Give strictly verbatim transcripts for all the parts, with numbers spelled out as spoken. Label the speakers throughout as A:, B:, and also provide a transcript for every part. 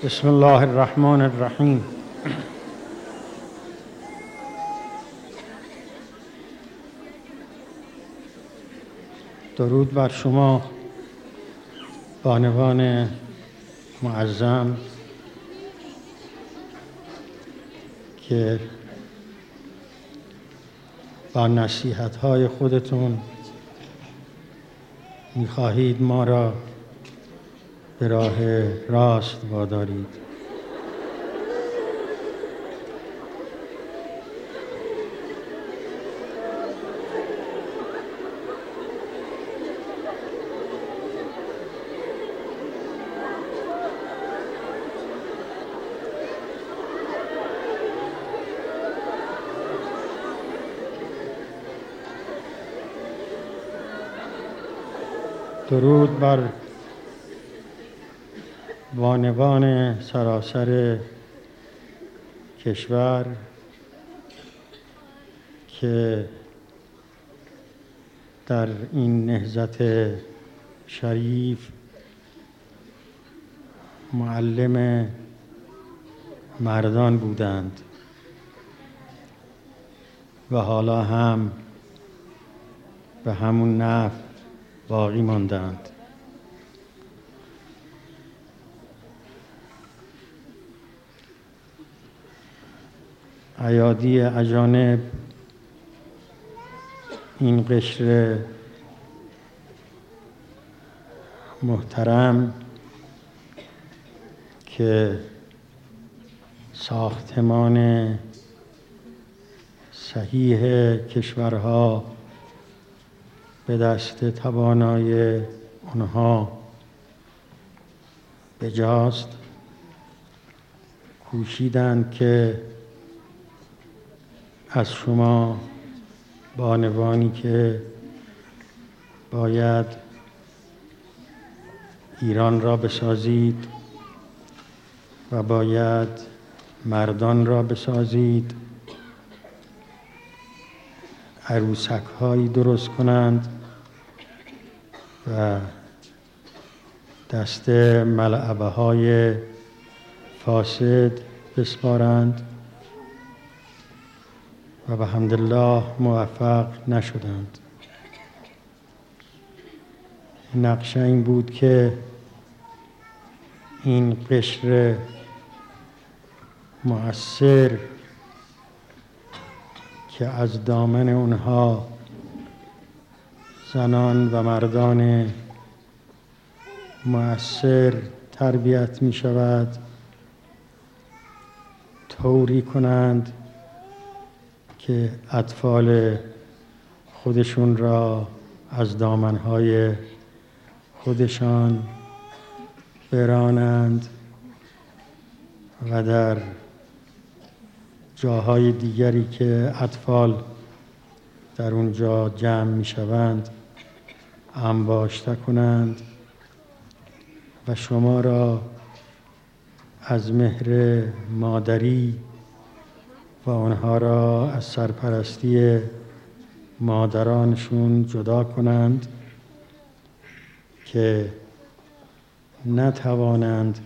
A: بسم الله الرحمن الرحیم. درود بر شما بانوان معظم که با نصیحت‌های خودتون می‌خواهید ما را به راه راست وادارید. درود بر بانوان سراسر کشور که در این نهضت شریف معلم مردان بودند و حالا هم به همون نحو باقی ماندند. ایادی اجانب این قشر محترم که ساختمان صحیح کشورها به دست توانای آنها بجاست، کوشیدند که از شما بانوانی که باید ایران را بسازید و باید مردان را بسازید، عروسک هایی درست کنند و دست ملعبه های فاسد بسپارند و به حمدالله موفق نشدند. نقشه این بود که این قشر مؤثر که از دامن اونها زنان و مردان مؤثر تربیت می شود، طوری کنند که اطفال خودشون را از دامنهای خودشان برانند و در جاهای دیگری که اطفال در اونجا جمع می شوند انباشته کنند و شما را از مهر مادری و آنها را از سرپرستی مادرانشون جدا کنند که نتوانند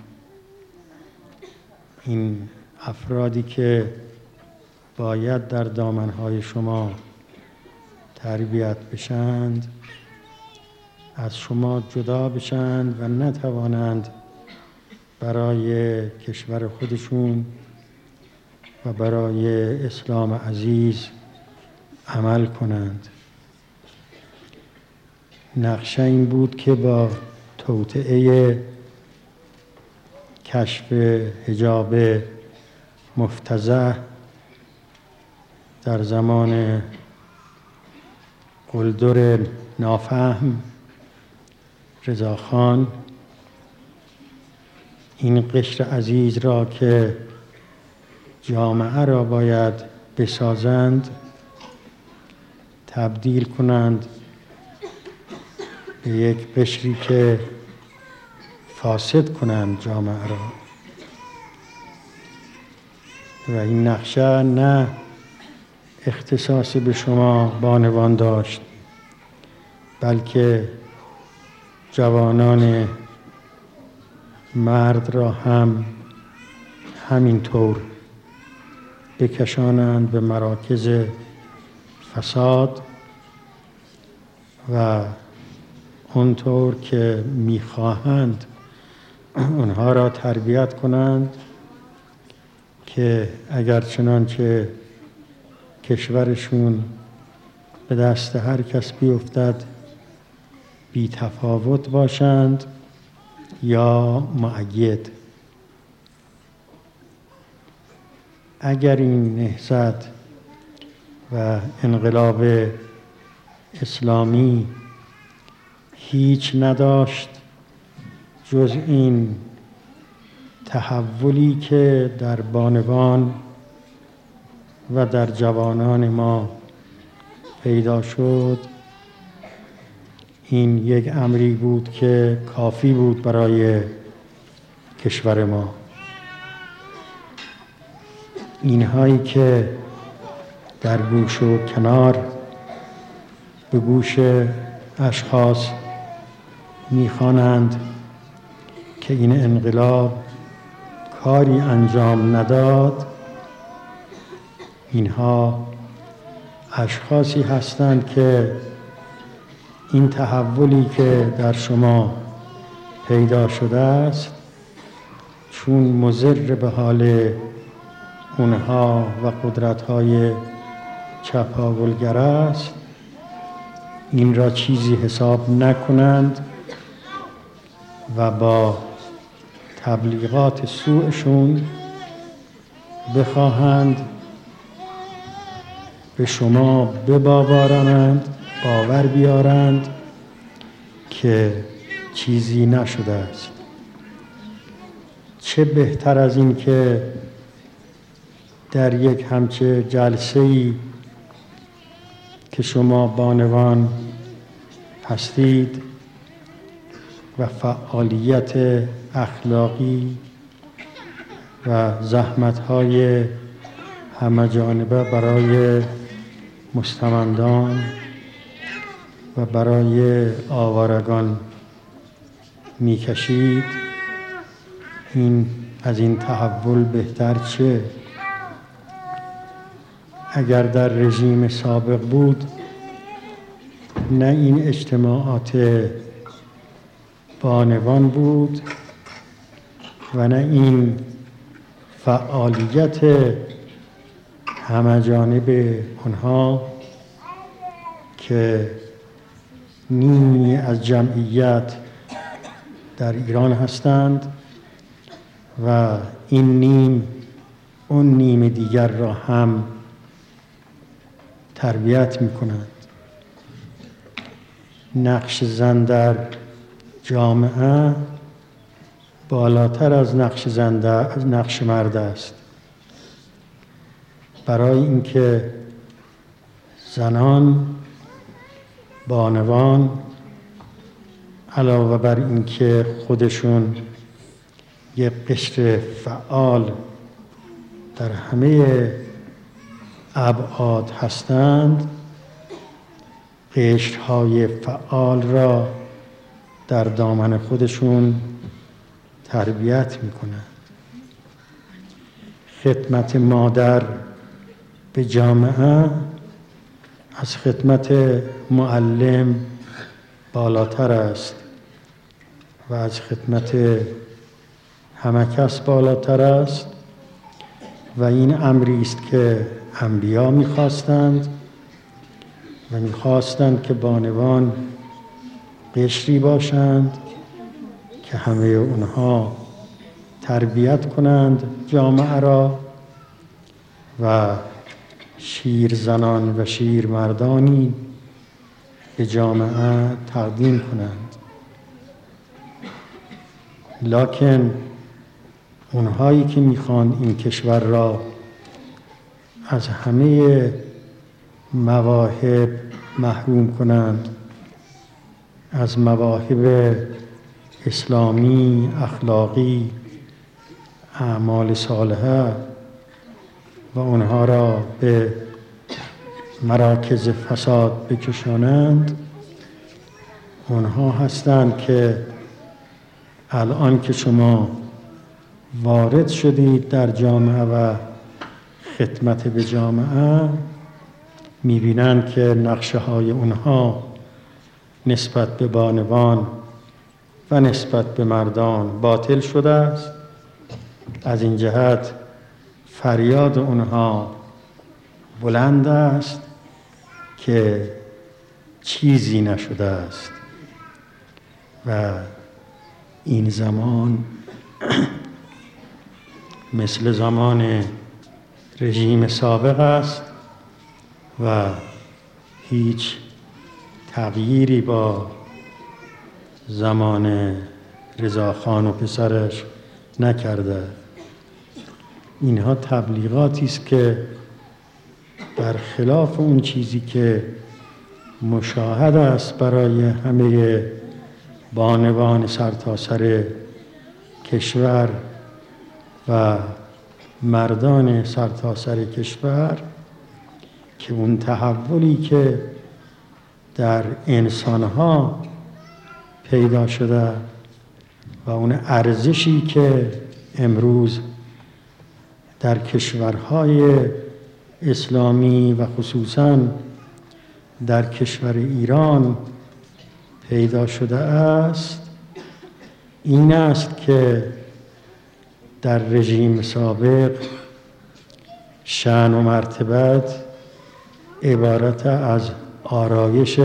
A: این افرادی که باید در دامنهای شما تربیت بشند از شما جدا بشند و نتوانند برای کشور خودشون و برای اسلام عزیز عمل کنند. نقشه این بود که با توطئه کشف حجاب مفتضح در زمان قلدر نافهم رضاخان این قشر عزیز را که جامعه را باید بسازند تبدیل کنند به یک قشری که فاسد کنند جامعه را. و این نقشه نه اختصاص به شما بانوان داشت، بلکه جوانان مرد را هم همینطور بکشانند به مراکز فساد و اونطور که میخواهند اونها را تربیت کنند که اگر چنانچه کشورشون به دست هر کس بیفتد بی تفاوت باشند یا مؤید. اگر این نهضت و انقلاب اسلامی هیچ نداشت جز این تحولی که در بانوان و در جوانان ما پیدا شد، این یک امری بود که کافی بود برای کشور ما. اینهایی که در گوش و کنار به گوش اشخاص میخوانند که این انقلاب کاری انجام نداد، اینها اشخاصی هستند که این تحولی که در شما پیدا شده است چون مضر به حال اونها و قدرت‌های چپاولگر است، این را چیزی حساب نکنند و با تبلیغات سوءشون بخواهند به شما بباورانند، باور بیارند که چیزی نشده است. چه بهتر از این که در یک همچه جلسه‌ای که شما بانوان هستید و فعالیت اخلاقی و زحمت‌های همه جانبه برای مستمندان و برای آوارگان میکشید، این از این تحول بهتر چه؟ اگر در رژیم سابق بود نه این اجتماعات بانوان بود و نه این فعالیت همه جانب آنها که نیمی از جمعیت در ایران هستند و این نیم اون نیم دیگر را هم تربیت می کنند. نقش زن در جامعه بالاتر از نقش زن در نقش مرد است، برای اینکه زنان بانوان علاوه بر اینکه خودشون یک قشر فعال در همه ابعاد هستند، قشرهای فعال را در دامن خودشون تربیت میکنند. خدمت مادر به جامعه از خدمت معلم بالاتر است و از خدمت همه کس بالاتر است و این امری است که انبیا می‌خواستند و می‌خواستند که بانوان قشری باشند که همه اونها تربیت کنند جامعه را و شیر زنان و شیر مردانی به جامعه تقدیم کنند. لکن اونهایی که میخوان این کشور را از همه مواهب محروم کنند، از مواهب اسلامی، اخلاقی، اعمال صالحه و اونها را به مراکز فساد بکشانند، اونها هستند که الان که شما وارد شدید در جامعه و خدمت به جامعه، می‌بینند که نقشه های اونها نسبت به بانوان و نسبت به مردان باطل شده است. از این جهت فریاد اونها بلند است که چیزی نشده است و این زمان مثل زمان رژیم سابق است و هیچ تغییری با زمان رضاخان و پسرش نکرده. اینها تبلیغاتی است که برخلاف اون چیزی که مشاهد است برای همه بانوان سرتاسر کشور و مردان سرتاسر کشور، که اون تحولی که در انسانها پیدا شده و اون ارزشی که امروز در کشورهای اسلامی و خصوصاً در کشور ایران پیدا شده است، این است که در رژیم سابق شأن و مرتبت عبارت از آرایش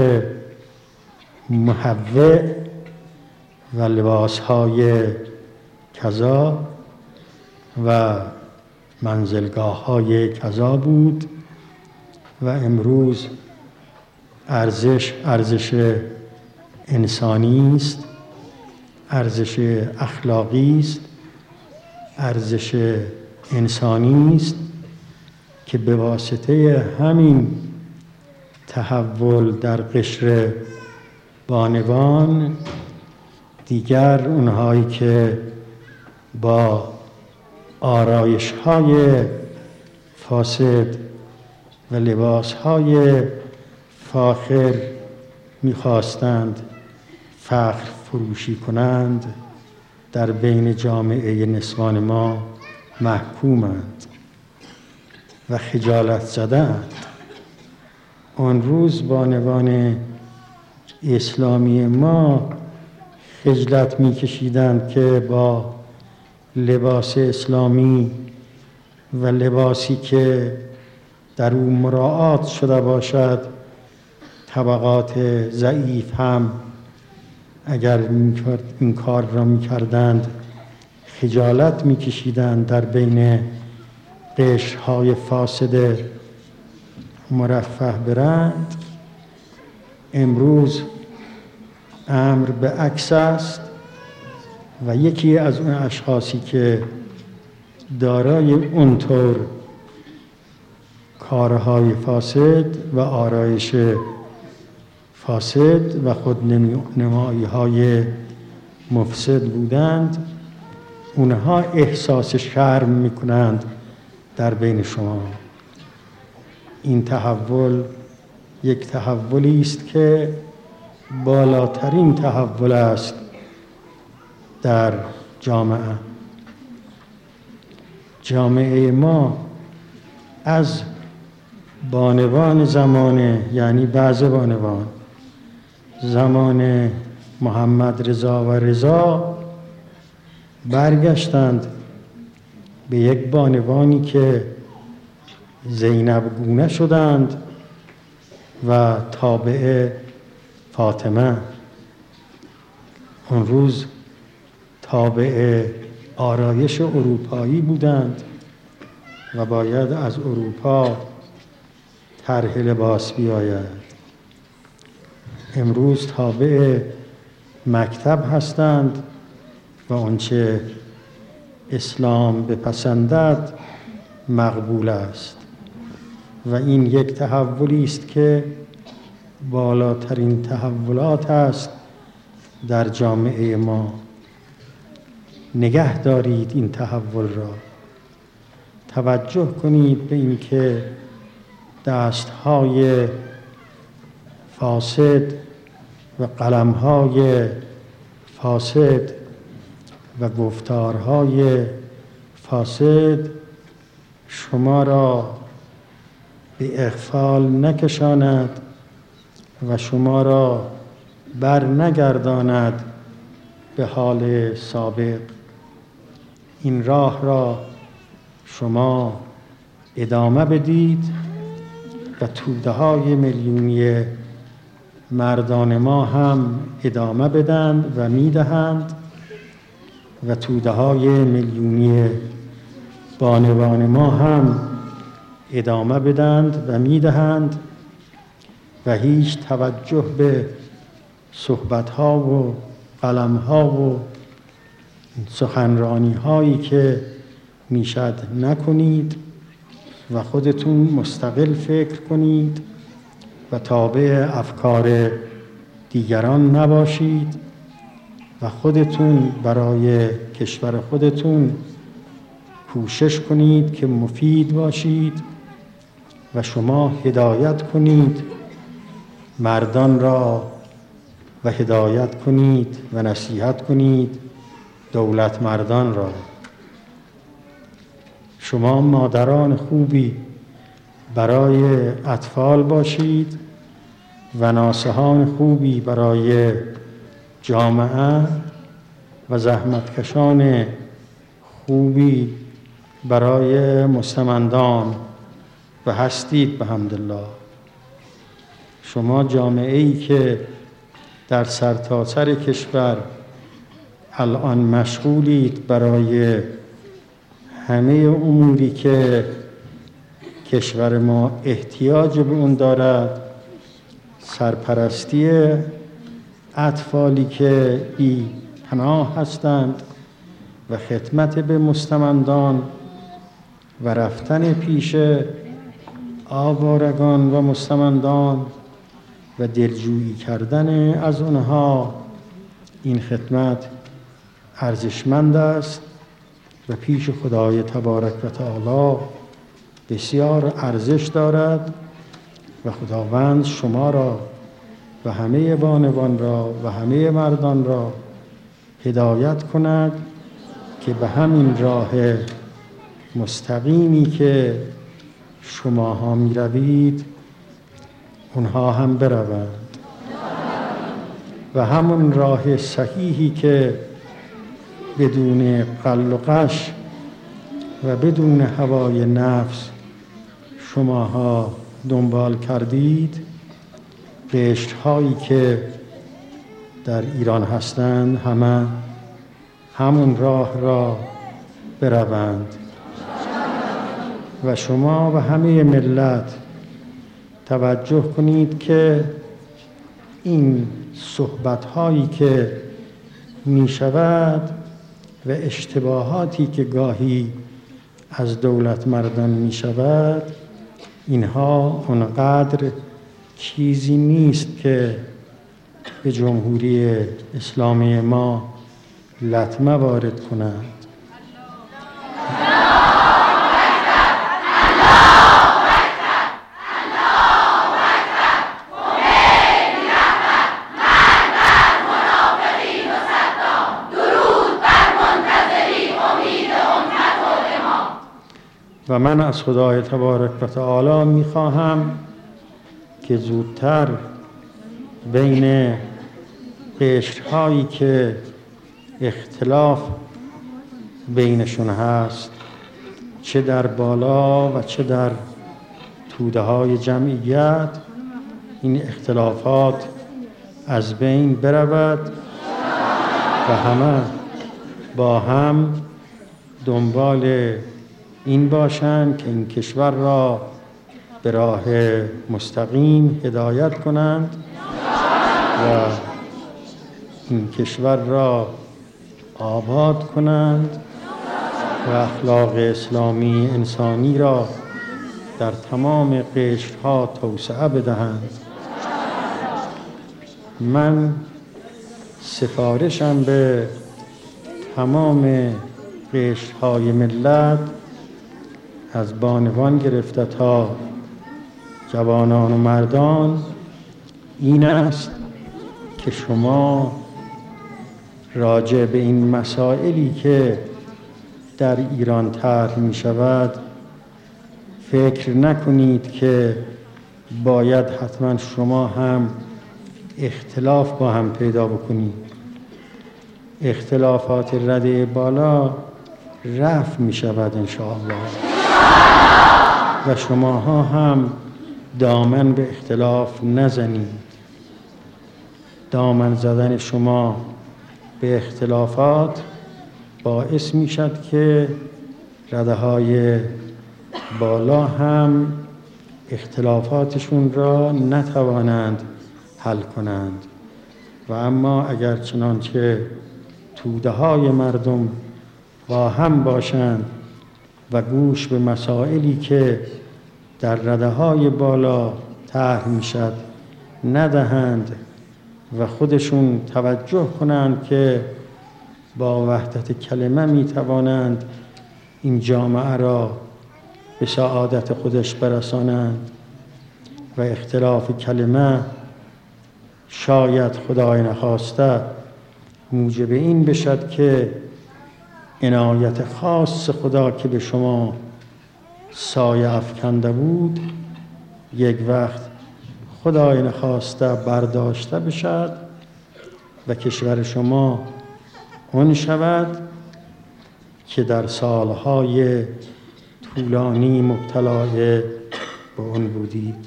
A: محوع و لباسهای کذا و منزلگاه‌های کذا بود و امروز ارزش ارزش انسانی است، ارزش اخلاقی است، ارزش انسانی است که به واسطه همین تحول در قشر بانوان دیگر اونهایی که با آرایش‌های فاسد و لباس‌های فاخر می‌خواستند فخر فروشی کنند، در بین جامعه نسوان ما محکومند و خجالت زدند. آن روز بانوان اسلامی ما خجلت می‌کشیدند که با لباس اسلامی و لباسی که در او مراعات شده باشد طبقات ضعیف هم اگر این کار را می‌کردند خجالت می‌کشیدند در بین قشرهای فاسد مرفه برند. امروز امر به عکس است و یکی از اون اشخاصی که دارای اونطور کارهای فاسد و آرایش فاسد و خودنمایی‌های مفسد بودند، اونها احساس شرم می‌کنند در بین شما. این تحول یک تحولی است که بالاترین تحول است در جامعه. جامعه ما از بانوان زمانه، یعنی بعض بانوان زمان محمد رضا و رضا، برگشتند به یک بانوانی که زینب گونه شدند و تابع فاطمه. اون روز تابع آرایش اروپایی بودند و باید از اروپا طرح لباس بیاید. امروز تابع مکتب هستند و آنچه اسلام بپسندد مقبول است و این یک تحولی است که بالاترین تحولات است در جامعه ما. نگه دارید این تحول را، توجه کنید به این که دستهای فاسد و قلمهای فاسد و گفتارهای فاسد شما را به اغفال نکشاند و شما را بر نگرداند به حال سابق. این راه را شما ادامه بدید و توده های میلیونی مردان ما هم ادامه بدند و میدهند و توده های میلیونی بانوان ما هم ادامه بدند و میدهند و هیچ توجه به صحبت ها و قلم ها و سخنرانی هایی که میشد نکنید و خودتون مستقل فکر کنید و تابع افکار دیگران نباشید و خودتون برای کشور خودتون کوشش کنید که مفید باشید و شما هدایت کنید مردان را و هدایت کنید و نصیحت کنید دولت مردان را. شما مادران خوبی برای اطفال باشید و ناصحان خوبی برای جامعه و زحمتکشان خوبی برای مستمندان و هستید بحمدالله. شما جامعه ای که در سرتاسر کشور الان مشغولید برای همه اموری که کشور ما احتیاج به اون دارد، سرپرستی اطفالی که بی پناه هستند و خدمت به مستمندان و رفتن پیش آوارگان و مستمندان و دلجویی کردن از اونها، این خدمت ارزشمند است و پیش خدای تبارک و تعالی بسیار ارزش دارد و خداوند شما را و همه بانوان را و همه مردان را هدایت کند که به همین راه مستقیمی که شماها می روید اونها هم بروند و همون راه صحیحی که بدون قل و قش و بدون هوای نفس شماها دنبال کردید، قشرهایی که در ایران هستند همه همون راه را بروند و شما و همه ملت توجه کنید که این صحبت‌هایی که می شود و اشتباهاتی که گاهی از دولت مردان می شود، اینها اونقدر چیزی نیست که به جمهوری اسلامی ما لطمه وارد کنند. و من از خدای تبارک و تعالی میخواهم که زودتر بین قشرهایی که اختلاف بینشون هست، چه در بالا و چه در توده های جمعیت، این اختلافات از بین برود و همه با هم دنبال این باشند که این کشور را به راه مستقیم هدایت کنند و این کشور را آباد کنند و اخلاق اسلامی انسانی را در تمام قشرها توسعه بدهند. من سفارشم به تمام قشرهای ملت، از بانوان گرفته تا جوانان و مردان، این است که شما راجع به این مسائلی که در ایران طرح می شود فکر نکنید که باید حتما شما هم اختلاف با هم پیدا بکنید. اختلافات رده بالا رفع می شود انشاءالله و شماها هم دامن به اختلاف نزنید. دامن زدن شما به اختلافات باعث می شد که رده های بالا هم اختلافاتشون را نتوانند حل کنند و اما اگر چنانچه توده های مردم با هم باشند و گوش به مسائلی که در رده های بالا طرح می شد ندهند و خودشون توجه کنند که با وحدت کلمه می توانند این جامعه را به سعادت خودش برسانند و اختلاف کلمه شاید خدای نخواسته موجب این بشد که عنایت خاص خدا که به شما سایه افکنده بود یک وقت خدای نخواسته برداشته بشد و کشور شما اون شود که در سالهای طولانی مبتلا به اون بودید.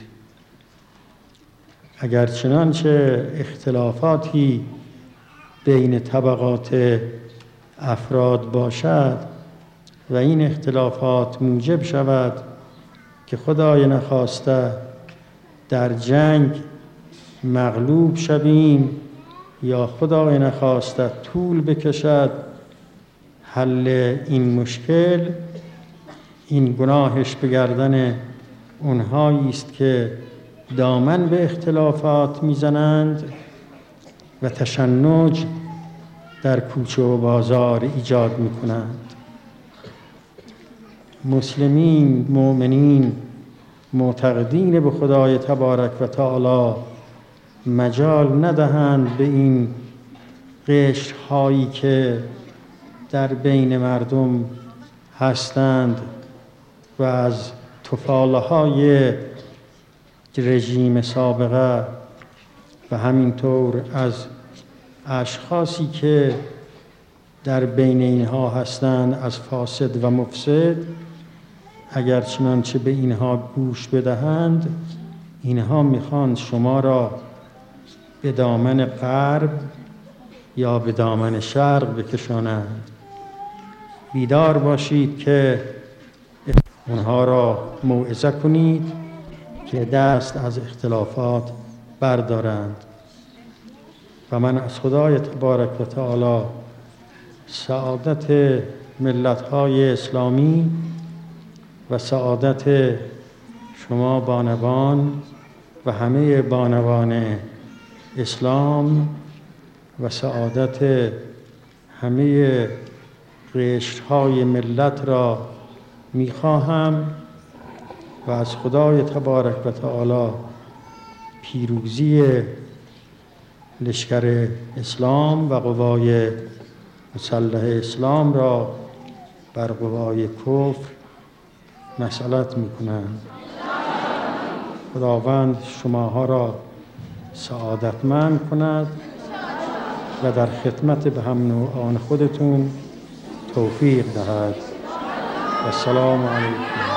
A: اگر چنانچه اختلافاتی بین طبقات افراد باشد و این اختلافات موجب شود که خدای نخواسته در جنگ مغلوب شویم یا خدای نخواسته طول بکشد حل این مشکل، این گناهش به گردن اونهایی است که دامن به اختلافات میزنند و تشنج در کوچه و بازار ایجاد میکنند. مسلمین، مؤمنین، معتقدین به خدای تبارک و تعالی مجال ندهند به این قشرهایی که در بین مردم هستند و از تفاله های رژیم سابقه و همینطور از اشخاصی که در بین اینها هستند از فاسد و مفسد، اگر چنانچه به اینها گوش بدهند اینها میخواند شما را به دامن غرب یا به دامن شرق بکشانند. بیدار باشید که اونها را موعظه کنید که دست از اختلافات بردارند. و من از خدای تبارک و تعالی سعادت ملت‌های اسلامی و سعادت شما بانوان و همه بانوان اسلام و سعادت همه قشرهای ملت را میخواهم و از خدای تبارک و تعالی پیروزی لشکر اسلام و قوای مسلح اسلام را بر قوای کفر مسئلت میکنم. خداوند شماها را سعادتمند کند و در خدمت به هم نوعان خودتون توفیق دهد. و السلام علیکم.